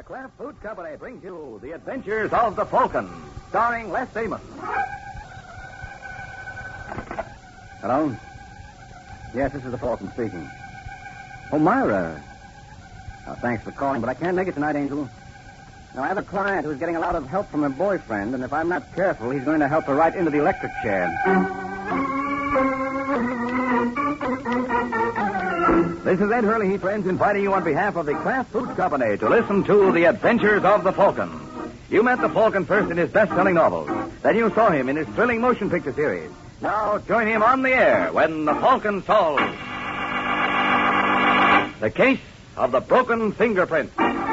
The Kraft Foods Company brings you The Adventures of the Falcon, starring Les Damon. Hello? Yes, this is the Falcon speaking. Oh, Myra. Thanks for calling, but I can't make it tonight, Angel. Now, I have a client who's getting a lot of help from her boyfriend, and if I'm not careful, he's going to help her right into the electric chair. This is Ed Hurley, friends, inviting you on behalf of the Kraft Foods Company to listen to The Adventures of the Falcon. You met the Falcon first in his best-selling novels. Then you saw him in his thrilling motion picture series. Now join him on the air when the Falcon solves the case of the broken fingerprint.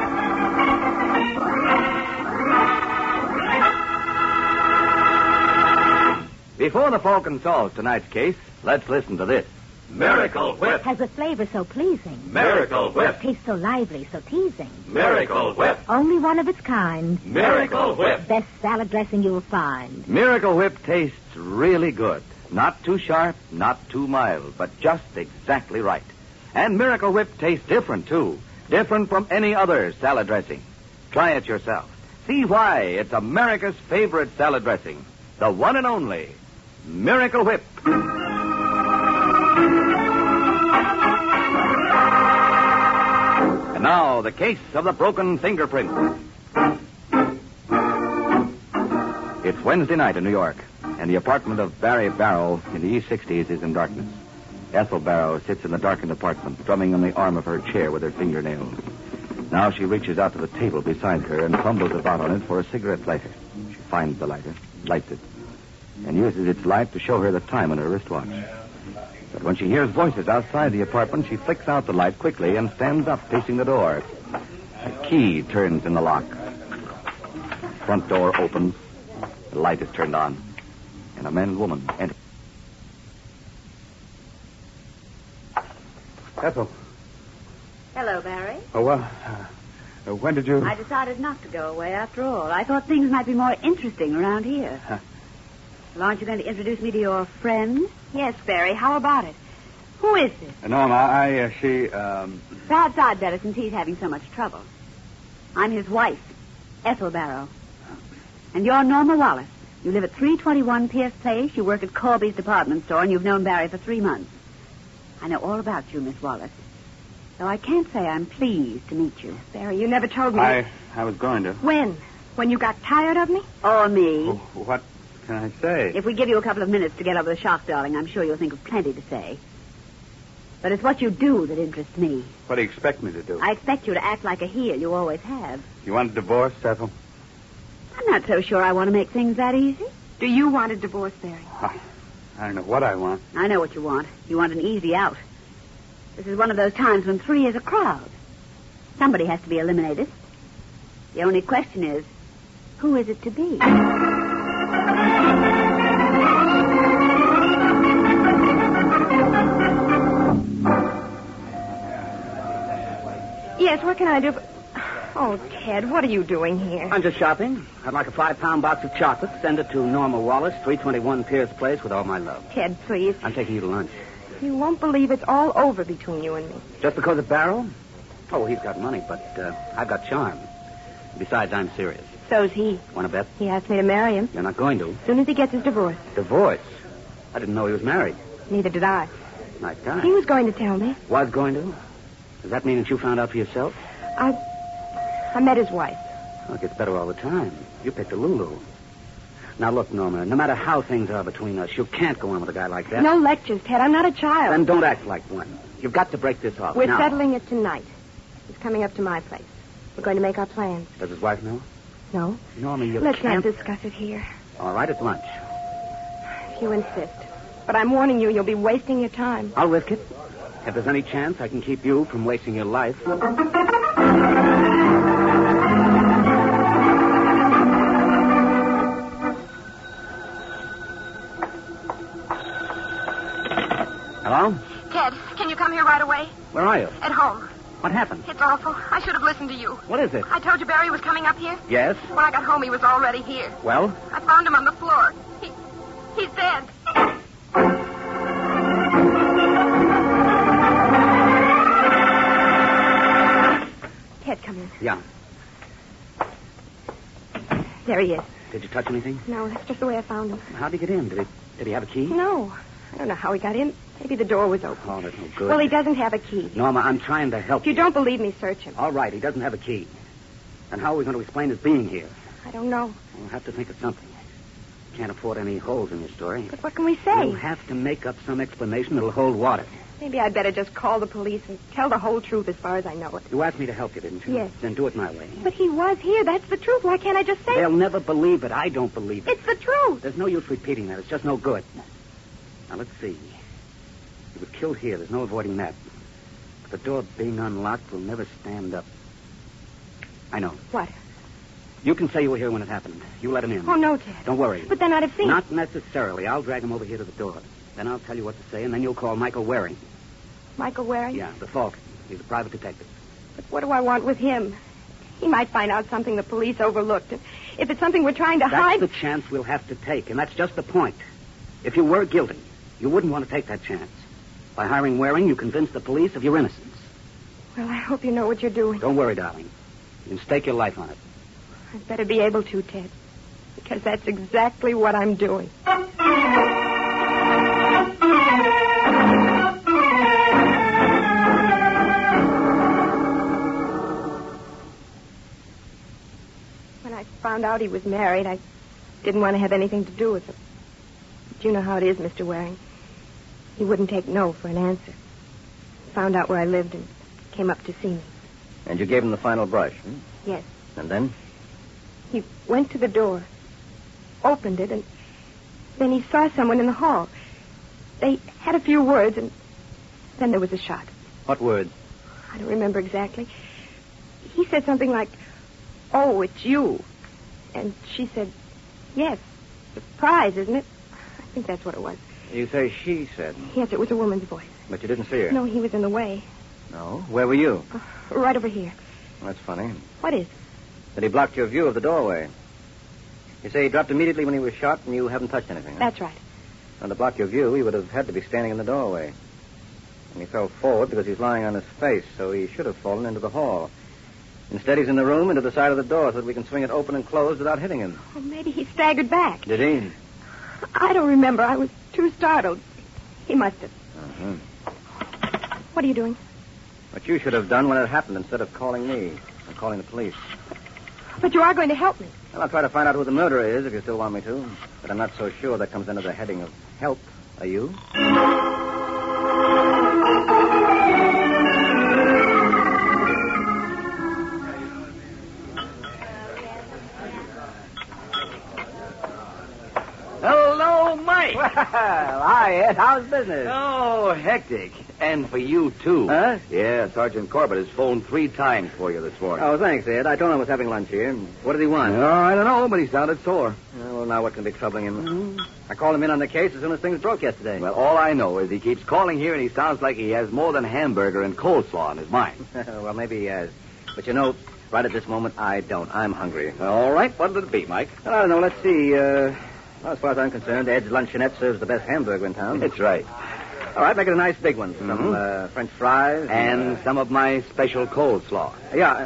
Before the Falcon solves tonight's case, let's listen to this. Miracle Whip. Has a flavor so pleasing. Miracle Whip. Tastes so lively, so teasing. Miracle Whip. Only one of its kind. Miracle Whip. Best salad dressing you'll find. Miracle Whip tastes really good. Not too sharp, not too mild, but just exactly right. And Miracle Whip tastes different, too. Different from any other salad dressing. Try it yourself. See why it's America's favorite salad dressing. The one and only Miracle Whip. And now, the case of the broken fingerprint. It's Wednesday night in New York, and the apartment of Barry Barrow in the East 60s is in darkness. Ethel Barrow sits in the darkened apartment, drumming on the arm of her chair with her fingernails. Now she reaches out to the table beside her and fumbles about on it for a cigarette lighter. She finds the lighter, lights it, and uses its light to show her the time on her wristwatch. But when she hears voices outside the apartment, she flicks out the light quickly and stands up facing the door. A key turns in the lock. Front door opens. The light is turned on, and a man and woman enter. Ethel. Hello, Barry. Oh, well, when did you... I decided not to go away after all. I thought things might be more interesting around here. Well, aren't you going to introduce me to your friend? Yes, Barry. How about it? Who is this? Norma, Perhaps I'd better, since he's having so much trouble. I'm his wife, Ethel Barrow. And you're Norma Wallace. You live at 321 Pierce Place. You work at Corby's department store, and you've known Barry for 3 months. I know all about you, Miss Wallace. Though I can't say I'm pleased to meet you. Barry, you never told me. I was going to. When? When you got tired of me? Or me. What can I say? If we give you a couple of minutes to get over the shock, darling, I'm sure you'll think of plenty to say. But it's what you do that interests me. What do you expect me to do? I expect you to act like a heel. You always have. You want a divorce, Ethel? I'm not so sure I want to make things that easy. Do you want a divorce, Barry? I don't know what I want. I know what you want. You want an easy out. This is one of those times when 3 is a crowd. Somebody has to be eliminated. The only question is, who is it to be? Yes, what can I do? Oh, Ted, what are you doing here? I'm just shopping. I'd like a 5-pound box of chocolate. Send it to Norma Wallace, 321 Pierce Place, with all my love. Ted, please. I'm taking you to lunch. You won't believe it's all over between you and me. Just because of Barrow? Oh, he's got money, but I've got charm. Besides, I'm serious. So's he. Want to bet? He asked me to marry him. You're not going to. As soon as he gets his divorce. Divorce? I didn't know he was married. Neither did I. Nice guy. He was going to tell me. Was going to? Does that mean that you found out for yourself? I met his wife. Well, it gets better all the time. You picked a Lulu. Now, look, Norma, no matter how things are between us, you can't go on with a guy like that. No lectures, Ted. I'm not a child. Then don't act like one. You've got to break this off. We're now. settling it tonight. He's coming up to my place. We're going to make our plans. Does his wife know? No. Norma, you Let's can't... not discuss it here. All right, it's lunch. If you insist. But I'm warning you, you'll be wasting your time. I'll risk it. If there's any chance I can keep you from wasting your life. Hello? Ted, can you come here right away? Where are you? At home. What happened? It's awful. I should have listened to you. What is it? I told you Barry was coming up here. Yes? When I got home, he was already here. Well? I found him on the floor. He's dead. Ted, come in. Yeah. There he is. Did you touch anything? No, that's just the way I found him. How'd he get in? Did he have a key? No. I don't know how he got in. Maybe the door was open. Oh, that's no good. Well, he doesn't have a key. Norma, I'm trying to help If you don't believe me, search him. All right, he doesn't have a key. And how are we going to explain his being here? I don't know. We'll have to think of something. Can't afford any holes in your story. But what can we say? We'll have to make up some explanation that'll hold water. Maybe I'd better just call the police and tell the whole truth as far as I know it. You asked me to help you, didn't you? Yes. Then do it my way. But he was here. That's the truth. Why can't I just say They'll it? never believe it. I don't believe it. It's the truth. There's no use repeating that. It's just no good. Now, let's see. He was killed here. There's no avoiding that. But the door being unlocked will never stand up. I know. What? You can say you were here when it happened. You let him in. Oh, no, Ted. Don't worry. But then I'd have seen Not necessarily. I'll drag him over here to the door. Then I'll tell you what to say, and then you'll call Michael Waring. Michael Waring? Yeah, the Falk. He's a private detective. But what do I want with him? He might find out something the police overlooked. If it's something we're trying to That's hide... the chance we'll have to take, and that's just the point. If you were guilty, you wouldn't want to take that chance. By hiring Waring, you convince the police of your innocence. Well, I hope you know what you're doing. Don't worry, darling. You can stake your life on it. I'd better be able to, Ted. Because that's exactly what I'm doing. When I found out he was married, I didn't want to have anything to do with him. But you know how it is, Mr. Waring. He wouldn't take no for an answer. Found out where I lived and came up to see me. And you gave him the final brush, hmm? Yes. And then? He went to the door, opened it, and then he saw someone in the hall. They had a few words, and then there was a shot. What words? I don't remember exactly. He said something like, "Oh, it's you." And she said, "Yes. Surprise, isn't it?" I think that's what it was. You say she said. Yes, it was a woman's voice. But you didn't see her? No, he was in the way. No? Where were you? Right over here. That's funny. What is? That he blocked your view of the doorway. You say he dropped immediately when he was shot and you haven't touched anything, huh? That's right. And to block your view, he would have had to be standing in the doorway. And he fell forward because he's lying on his face, so he should have fallen into the hall. Instead, he's in the room into the side of the door so that we can swing it open and closed without hitting him. Well, maybe he staggered back. Did he? I don't remember. I was too startled. He must have. Uh-huh. What are you doing? What you should have done when it happened instead of calling me and calling the police. But you are going to help me. Well, I'll try to find out who the murderer is if you still want me to. But I'm not so sure that comes under the heading of help. Are you? Hello, Mike. Well, hi, Ed. How's business? Oh, hectic. And for you, too. Huh? Yeah, Sergeant Corbett has phoned 3 times for you this morning. Oh, thanks, Ed. I told him I was having lunch here. What did he want? Oh, I don't know, but he sounded sore. Well, now what can be troubling him? I called him in on the case as soon as things broke yesterday. Well, all I know is he keeps calling here and he sounds like he has more than hamburger and coleslaw on his mind. Well, maybe he has. But you know, right at this moment, I don't. I'm hungry. All right, what'll it be, Mike? Well, I don't know. Let's see. Well, as far as I'm concerned, Ed's Luncheonette serves the best hamburger in town. That's right. All right, make it a nice big one. Some French fries. And some of my special coleslaw. Yeah.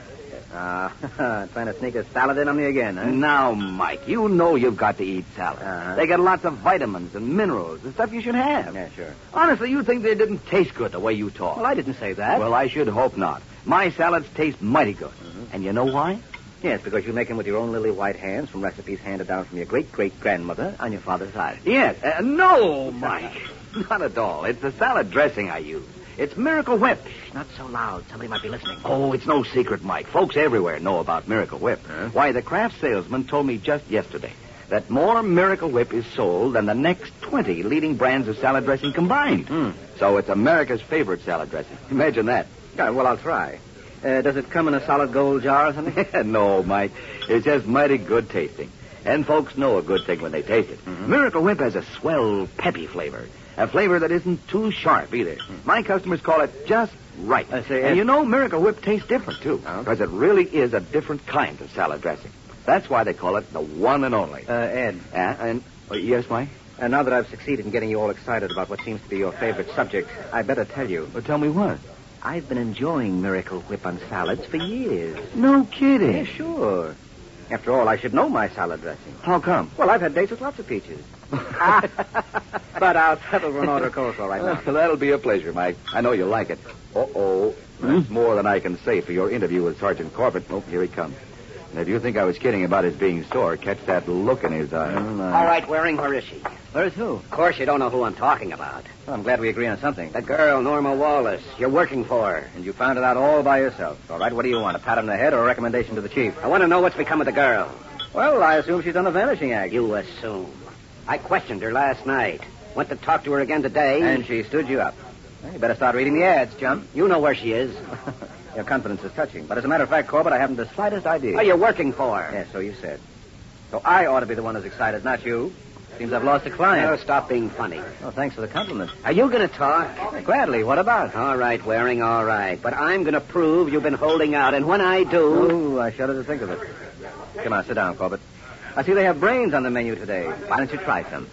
Trying to sneak a salad in on me again, huh? Now, Mike, you know you've got to eat salad. Uh-huh. They got lots of vitamins and minerals, the stuff you should have. Yeah, sure. Honestly, you think they didn't taste good the way you talk. Well, I didn't say that. Well, I should hope not. My salads taste mighty good. And you know why? Yes, because you make them with your own lily white hands from recipes handed down from your great-great-grandmother on your father's side. Yes. No, Mike. Not at all. It's the salad dressing I use. It's Miracle Whip. Not so loud. Somebody might be listening. Oh, it's no secret, Mike. Folks everywhere know about Miracle Whip. Huh? Why, the Kraft salesman told me just yesterday that more Miracle Whip is sold than the next 20 leading brands of salad dressing combined. So it's America's favorite salad dressing. Imagine that. Yeah, well, I'll try. Does it come in a solid gold jar or something? No, Mike. It's just mighty good tasting. And folks know a good thing when they taste it. Miracle Whip has a swell, peppy flavor. A flavor that isn't too sharp either. My customers call it just right. I see. And you know, Miracle Whip tastes different, too. Because it really is a different kind of salad dressing. That's why they call it the one and only. Ed. Yes, Mike? Now that I've succeeded in getting you all excited about what seems to be your favorite subject, I better tell you. Well, tell me what? I've been enjoying Miracle Whip on salads for years. No kidding. Yeah, sure. After all, I should know my salad dressing. How come? Well, I've had dates with lots of peaches. But I'll settle for an order of coleslaw right now. That'll be a pleasure, Mike. I know you'll like it. Uh-oh. That's more than I can say for your interview with Sergeant Corbett. Oh, here he comes. And if you think I was kidding about his being sore, catch that look in his eye. All right, Waring, where is she? Where's who? Of course, you don't know who I'm talking about. Well, I'm glad we agree on something. The girl, Norma Wallace. You're working for her. And you found it out all by yourself. All right, what do you want? A pat on the head or a recommendation to the chief? I want to know what's become of the girl. Well, I assume she's done a vanishing act. You assume. I questioned her last night. Went to talk to her again today. And she stood you up. Well, you better start reading the ads, chum. You know where she is. Your confidence is touching. But as a matter of fact, Corbett, I haven't the slightest idea. Oh, you're working for her. Yes, so you said. So I ought to be the one who's excited, not you. Seems I've lost a client. Oh, stop being funny. Oh, thanks for the compliment. Are you going to talk? Gladly. What about? All right, Waring, all right. But I'm going to prove you've been holding out, and when I do... Oh, I shudder to think of it. Come on, sit down, Corbett. I see they have brains on the menu today. Why don't you try some?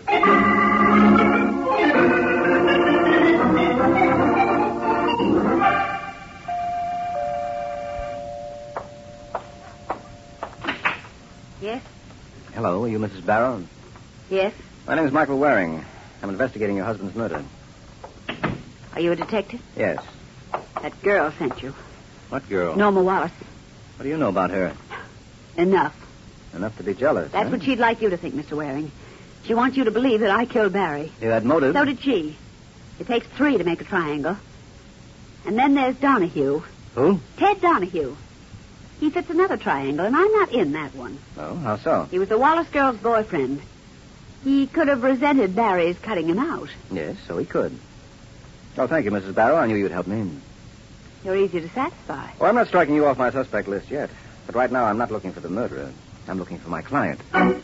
Yes? Hello, are you Mrs. Barrow? Yes? My name's Michael Waring. I'm investigating your husband's murder. Are you a detective? Yes. That girl sent you. What girl? Norma Wallace. What do you know about her? Enough. Enough to be jealous. That's what she'd like you to think, Mr. Waring. She wants you to believe that I killed Barry. You had motive? So did she. It takes 3 to make a triangle. And then there's Donahue. Who? Ted Donahue. He fits another triangle, and I'm not in that one. Oh, how so? He was the Wallace girl's boyfriend. He could have resented Barry's cutting him out. Yes, so he could. Oh, thank you, Mrs. Barrow. I knew you'd help me. You're easy to satisfy. Well, I'm not striking you off my suspect list yet. But right now, I'm not looking for the murderer. I'm looking for my client.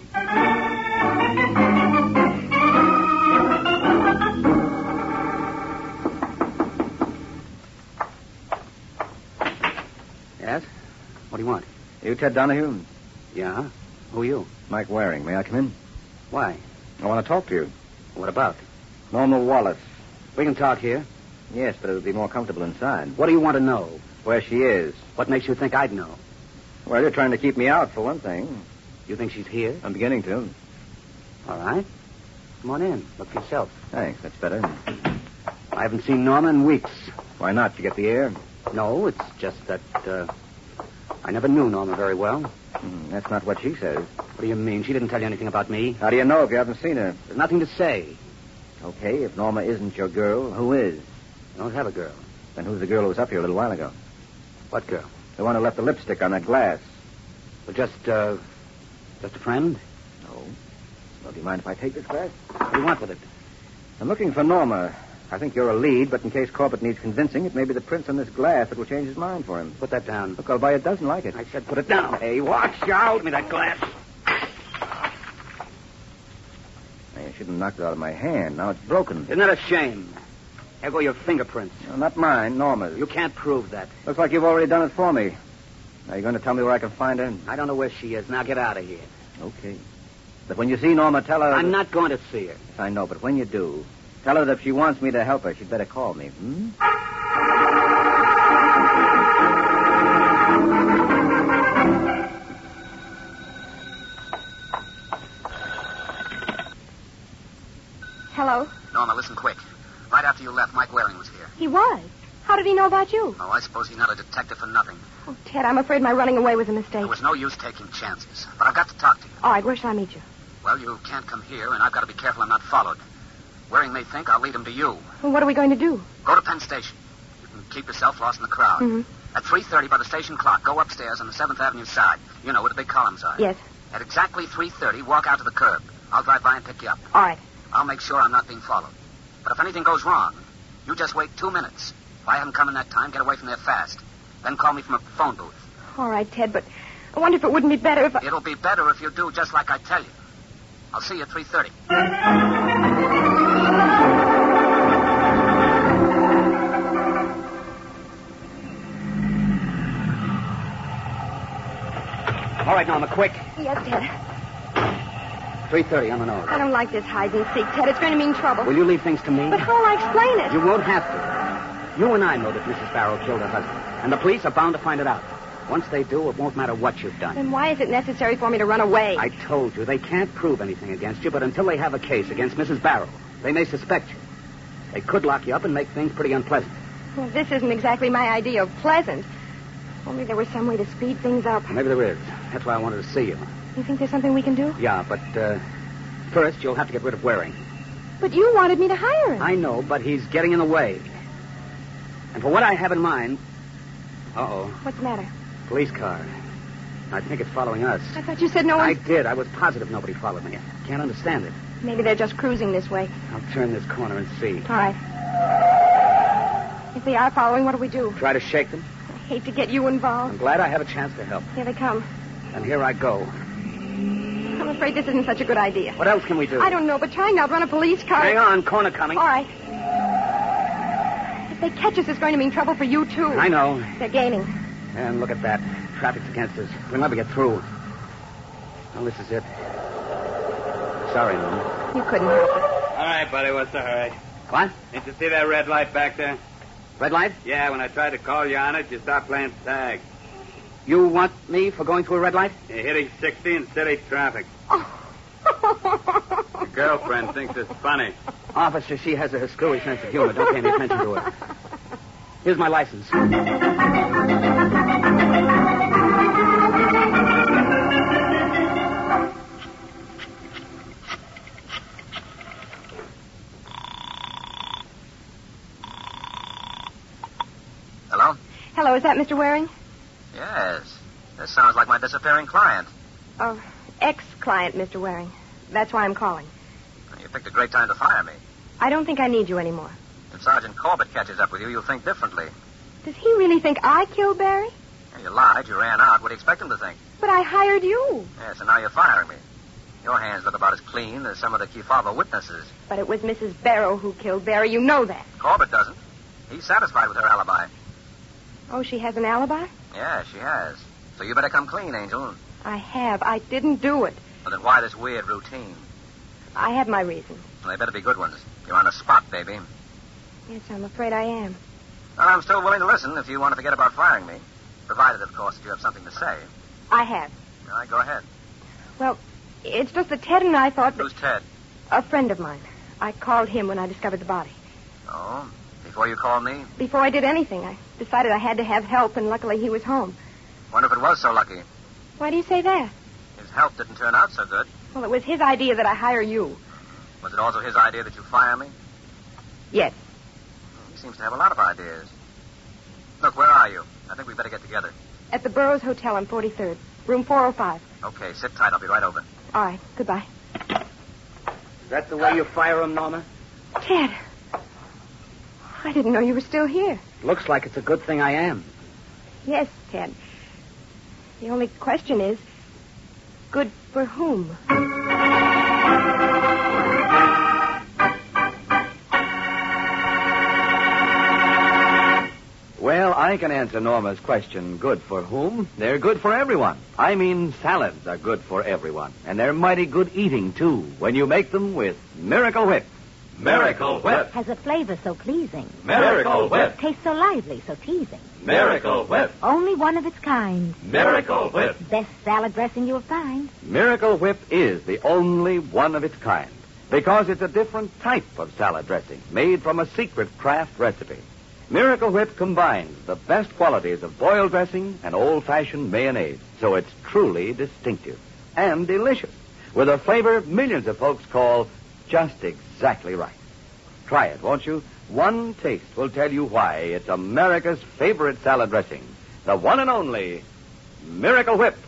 Yes? What do you want? You Ted Donahue? Yeah? Who are you? Mike Waring. May I come in? Why? I want to talk to you. What about? Norma Wallace. We can talk here. Yes, but it would be more comfortable inside. What do you want to know? Where she is. What makes you think I'd know? Well, you're trying to keep me out, for one thing. You think she's here? I'm beginning to. All right. Come on in. Look for yourself. Thanks, that's better. I haven't seen Norma in weeks. Why not? You get the air? No, it's just that, I never knew Norma very well. That's not what she says. What do you mean? She didn't tell you anything about me. How do you know if you haven't seen her? There's nothing to say. Okay, if Norma isn't your girl, who is? I don't have a girl. Then who's the girl who was up here a little while ago? What girl? The one who left the lipstick on that glass. Well, just a friend? No. Well, do you mind if I take this glass? What do you want with it? I'm looking for Norma. I think you're a lead, but in case Corbett needs convincing, it may be the prints on this glass that will change his mind for him. Put that down. Look, I'll buy a dozen like it. I said put it down. Hey, watch out. Give me that glass. You shouldn't have knocked it out of my hand. Now it's broken. Isn't that a shame? There go your fingerprints. No, not mine, Norma's. You can't prove that. Looks like you've already done it for me. Now, you going to tell me where I can find her? I don't know where she is. Now get out of here. Okay. But when you see Norma, tell her... I'm not going to see her. Yes, I know, but when you do, tell her that if she wants me to help her, she'd better call me. Hello? Norma, listen quick. Right after you left, Mike Waring was here. He was. How did he know about you? Oh, I suppose he's not a detective for nothing. Oh, Ted, I'm afraid my running away was a mistake. There was no use taking chances. But I've got to talk to you. All right, where shall I meet you? Well, you can't come here, and I've got to be careful I'm not followed. Waring may think I'll lead him to you. Well, what are we going to do? Go to Penn Station. You can keep yourself lost in the crowd. At 3:30 by the station clock, go upstairs on the 7th Avenue side. You know where the big columns are. Yes. At exactly 3:30, walk out to the curb. I'll drive by and pick you up. All right. I'll make sure I'm not being followed. But if anything goes wrong, you just wait 2 minutes. If I haven't come in that time, get away from there fast. Then call me from a phone booth. All right, Ted, but I wonder if it wouldn't be better if I... It'll be better if you do just like I tell you. I'll see you at 3:30. All right, Norma, quick. Yes, Ted. 3:30 on the nose. I don't like this hide and seek, Ted. It's going to mean trouble. Will you leave things to me? But how will I explain it? You won't have to. You and I know that Mrs. Barrow killed her husband. And the police are bound to find it out. Once they do, it won't matter what you've done. Then why is it necessary for me to run away? I told you, they can't prove anything against you, but until they have a case against Mrs. Barrow, they may suspect you. They could lock you up and make things pretty unpleasant. Well, this isn't exactly my idea of pleasant. Only there was some way to speed things up. Maybe there is. That's why I wanted to see you. You think there's something we can do? Yeah, but first you'll have to get rid of Waring. But you wanted me to hire him. I know, but he's getting in the way. And for what I have in mind... Uh-oh. What's the matter? Police car. I think it's following us. I thought you said no one... I did. I was positive nobody followed me. I can't understand it. Maybe they're just cruising this way. I'll turn this corner and see. All right. If they are following, what do we do? Try to shake them. I hate to get you involved. I'm glad I have a chance to help. Here they come. And here I go. I'm afraid this isn't such a good idea. What else can we do? I don't know, but trying to outrun a police car... Hang on, corner coming. All right. If they catch us, it's going to mean trouble for you, too. I know. They're gaining. And look at that. Traffic's against us. We'll never get through. Well, this is it. Sorry, Norma. You couldn't help it. All right, buddy, what's the hurry? What? Didn't you see that red light back there? Red light? Yeah, when I tried to call you on it, you stopped playing tag. You want me for going through a red light? You're hitting 60 in city traffic. Oh. Your girlfriend thinks it's funny. Officer, she has a screwy sense of humor. Don't pay any attention to her. Here's my license. Hello? Hello, is that Mr. Waring? Yes. This sounds like my disappearing client. Ex-client, Mr. Waring. That's why I'm calling. You picked a great time to fire me. I don't think I need you anymore. If Sergeant Corbett catches up with you, you'll think differently. Does he really think I killed Barry? You lied, you ran out. What do you expect him to think? But I hired you. Yes, and now you're firing me. Your hands look about as clean as some of the Kefauver witnesses. But it was Mrs. Barrow who killed Barry. You know that. Corbett doesn't. He's satisfied with her alibi. Oh, she has an alibi? Yeah, she has. So you better come clean, Angel. I have. I didn't do it. Well, then why this weird routine? I have my reasons. Well, they better be good ones. You're on the spot, baby. Yes, I'm afraid I am. Well, I'm still willing to listen if you want to forget about firing me. Provided, of course, that you have something to say. I have. All right, go ahead. Well, it's just that Ted and I thought that... Who's Ted? A friend of mine. I called him when I discovered the body. Oh, before you called me? Before I did anything, I decided I had to have help, and luckily he was home. Wonder if it was so lucky. Why do you say that? His help didn't turn out so good. Well, it was his idea that I hire you. Was it also his idea that you fire me? Yes. He seems to have a lot of ideas. Look, where are you? I think we better get together. At the Burroughs Hotel on 43rd, room 405. Okay, sit tight. I'll be right over. All right, goodbye. Is that the way you fire him, Norma? Ted, I didn't know you were still here. Looks like it's a good thing I am. Yes, Ted. The only question is, good for whom? Well, I can answer Norma's question, good for whom? They're good for everyone. I mean, salads are good for everyone. And they're mighty good eating, too, when you make them with Miracle Whip. Miracle Whip. Has a flavor so pleasing. Miracle Whip. Tastes so lively, so teasing. Miracle Whip. Only one of its kind. Miracle Whip. Best salad dressing you'll find. Miracle Whip is the only one of its kind because it's a different type of salad dressing made from a secret craft recipe. Miracle Whip combines the best qualities of boiled dressing and old-fashioned mayonnaise, so it's truly distinctive and delicious, with a flavor millions of folks call just exactly right. Try it, won't you? One taste will tell you why it's America's favorite salad dressing, the one and only Miracle Whip.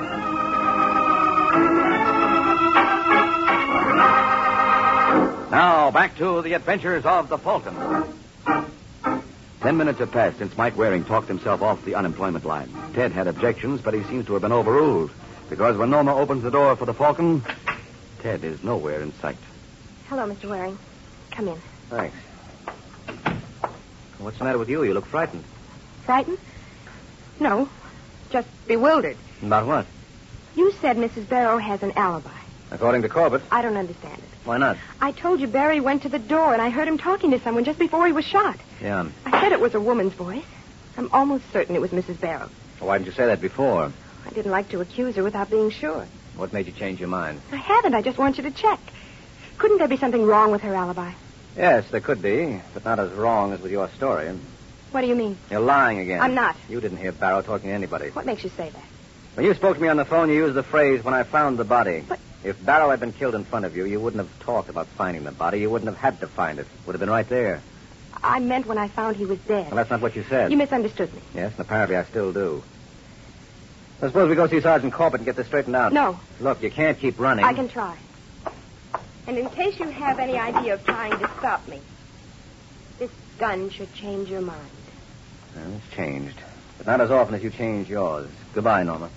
Now, back to the adventures of the Falcon. 10 minutes have passed since Mike Waring talked himself off the unemployment line. Ted had objections, but he seems to have been overruled. Because when Norma opens the door for the Falcon, Ted is nowhere in sight. Hello, Mr. Waring. Come in. Thanks. What's the matter with you? You look frightened. Frightened? No, just bewildered. About what? You said Mrs. Barrow has an alibi. According to Corbett. I don't understand it. Why not? I told you Barry went to the door, and I heard him talking to someone just before he was shot. Yeah. I said it was a woman's voice. I'm almost certain it was Mrs. Barrow. Why didn't you say that before? I didn't like to accuse her without being sure. What made you change your mind? I haven't. I just want you to check. Couldn't there be something wrong with her alibi? Yes, there could be, but not as wrong as with your story. What do you mean? You're lying again. I'm not. You didn't hear Barrow talking to anybody. What makes you say that? When you spoke to me on the phone, you used the phrase, when I found the body. But- If Barrow had been killed in front of you, you wouldn't have talked about finding the body. You wouldn't have had to find it. Would have been right there. I meant when I found he was dead. Well, that's not what you said. You misunderstood me. Yes, and apparently I still do. I suppose we go see Sergeant Corbett and get this straightened out. No. Look, you can't keep running. I can try. And in case you have any idea of trying to stop me, this gun should change your mind. Well, it's changed. But not as often as you change yours. Goodbye, Norma.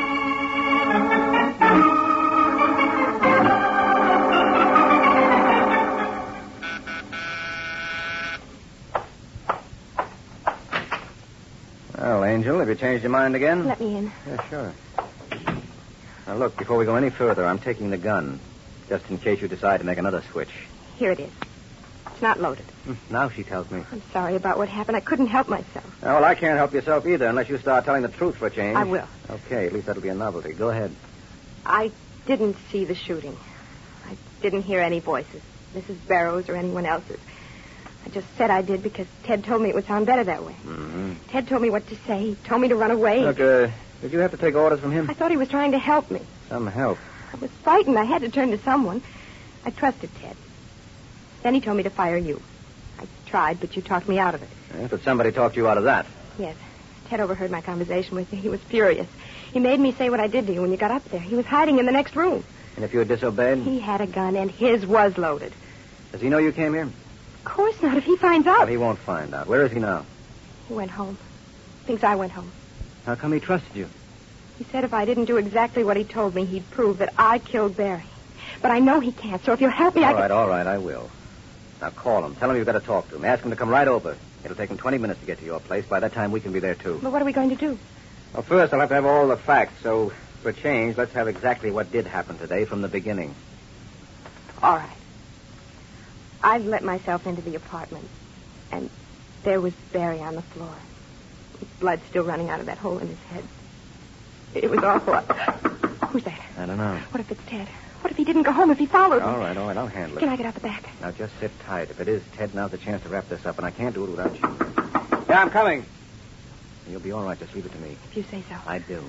Well, Angel, have you changed your mind again? Let me in. Yeah, sure. Now, look, before we go any further, I'm taking the gun, just in case you decide to make another switch. Here it is. It's not loaded. Now she tells me. I'm sorry about what happened. I couldn't help myself. Oh, well, I can't help yourself either unless you start telling the truth for a change. I will. Okay, at least that'll be a novelty. Go ahead. I didn't see the shooting. I didn't hear any voices, Mrs. Barrow's or anyone else's. I just said I did because Ted told me it would sound better that way. Mm-hmm. Ted told me what to say. He told me to run away. Look, did you have to take orders from him? I thought he was trying to help me. Some help. I was frightened. I had to turn to someone. I trusted Ted. Then he told me to fire you. I tried, but you talked me out of it. Yes, but somebody talked you out of that. Yes. Ted overheard my conversation with you. He was furious. He made me say what I did to you when you got up there. He was hiding in the next room. And if you had disobeyed? He had a gun, and his was loaded. Does he know you came here? Of course not. If he finds out. Well, he won't find out. Where is he now? He went home. Thinks I went home. How come he trusted you? He said if I didn't do exactly what he told me, he'd prove that I killed Barry. But I know he can't, so if you'll help me, All right, I will. Now call him. Tell him you've got to talk to him. Ask him to come right over. It'll take him 20 minutes to get to your place. By that time, we can be there, too. But what are we going to do? Well, first, I'll have to have all the facts. So, for a change, let's have exactly what did happen today from the beginning. All right. I've let myself into the apartment, and there was Barry on the floor. With blood still running out of that hole in his head. It was awful. Who's that? I don't know. What if it's Ted? What if he didn't go home, if he followed me? All right, I'll handle it. Can I get out the back? Now, just sit tight. If it is Ted, now's the chance to wrap this up, and I can't do it without you. Yeah, I'm coming. You'll be all right. Just leave it to me. If you say so. I do.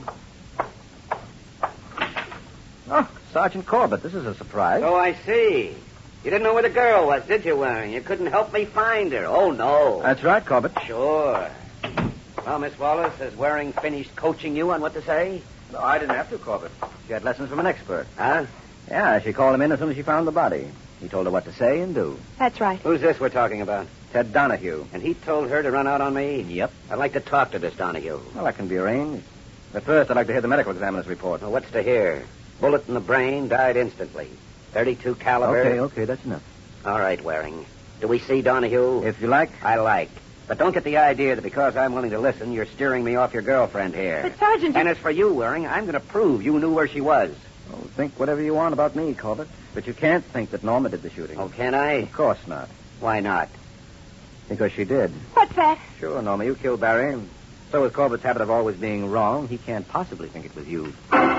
Oh, Sergeant Corbett, this is a surprise. Oh, I see. You didn't know where the girl was, did you, Waring? You couldn't help me find her. Oh, no. That's right, Corbett. Sure. Well, Miss Wallace, has Waring finished coaching you on what to say? No, I didn't have to, Corbett. She had lessons from an expert. Huh? Yeah, she called him in as soon as she found the body. He told her what to say and do. That's right. Who's this we're talking about? Ted Donahue. And he told her to run out on me? Yep. I'd like to talk to this Donahue. Well, that can be arranged. But first, I'd like to hear the medical examiner's report. Well, what's to hear? Bullet in the brain, died instantly. 32 caliber. Okay, that's enough. All right, Waring. Do we see Donahue? If you like. I like. But don't get the idea that because I'm willing to listen, you're steering me off your girlfriend here. But, Sergeant... And as for you, Waring, I'm going to prove you knew where she was. Oh, think whatever you want about me, Corbett. But you can't think that Norma did the shooting. Oh, can I? Of course not. Why not? Because she did. What's that? Sure, Norma, you killed Barry. So with Corbett's habit of always being wrong, he can't possibly think it was you.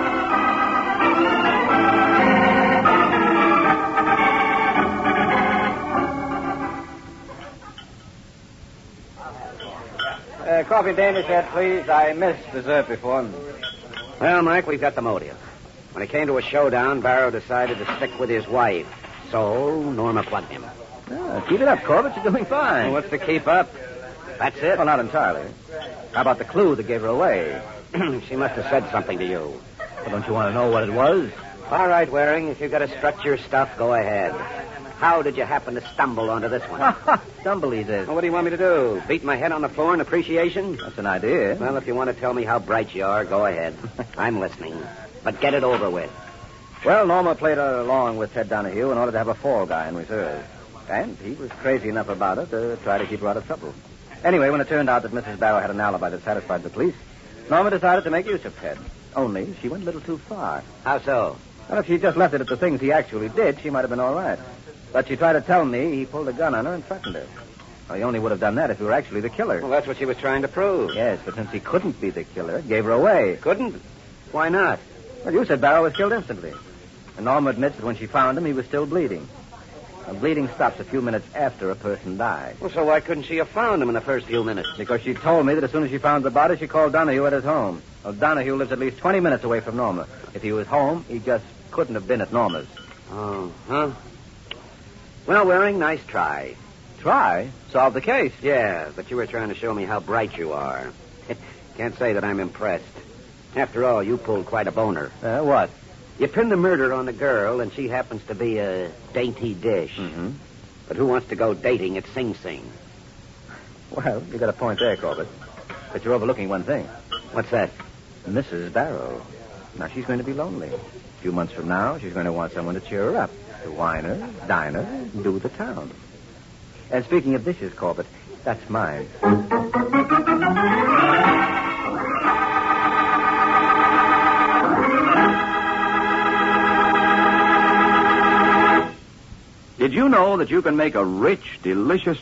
Coffee and Danish head, please. I missed dessert before. Well, Mike, we've got the motive. When it came to a showdown, Barrow decided to stick with his wife. So Norma plugged him. Keep it up, Corbett. You're doing fine. Well, what's to keep up? That's it. Well, not entirely. How about the clue that gave her away? She must have said something to you. Well, don't you want to know what it was? All right, Waring, if you've got to strut your stuff, go ahead. How did you happen to stumble onto this one? Stumble, he says. Well, what do you want me to do? Beat my head on the floor in appreciation? That's an idea. Well, if you want to tell me how bright you are, go ahead. I'm listening. But get it over with. Well, Norma played along with Ted Donahue in order to have a fall guy in reserve. And he was crazy enough about it to try to keep her out of trouble. Anyway, when it turned out that Mrs. Barrow had an alibi that satisfied the police, Norma decided to make use of Ted. Only she went a little too far. How so? Well, if she'd just left it at the things he actually did, she might have been all right. But she tried to tell me he pulled a gun on her and threatened her. Well, he only would have done that if he were actually the killer. Well, that's what she was trying to prove. Yes, but since he couldn't be the killer, it gave her away. Couldn't? Why not? Well, you said Barrow was killed instantly. And Norma admits that when she found him, he was still bleeding. Now, bleeding stops a few minutes after a person dies. Well, so why couldn't she have found him in the first few minutes? Because she told me that as soon as she found the body, she called Donahue at his home. Well, Donahue lives at least 20 minutes away from Norma. If he was home, he just couldn't have been at Norma's. Oh, huh? Well, Waring, nice try. Try? Solve the case. Yeah, but you were trying to show me how bright you are. Can't say that I'm impressed. After all, you pulled quite a boner. What? You pinned the murder on the girl, and she happens to be a dainty dish. Mm-hmm. But who wants to go dating at Sing Sing? Well, you got a point there, Corbett. But you're overlooking one thing. What's that? Mrs. Barrow. Now, she's going to be lonely. A few months from now, she's going to want someone to cheer her up. To wine her, dine her, do the town. And speaking of dishes, Corbett, that's mine. Did you know that you can make a rich, delicious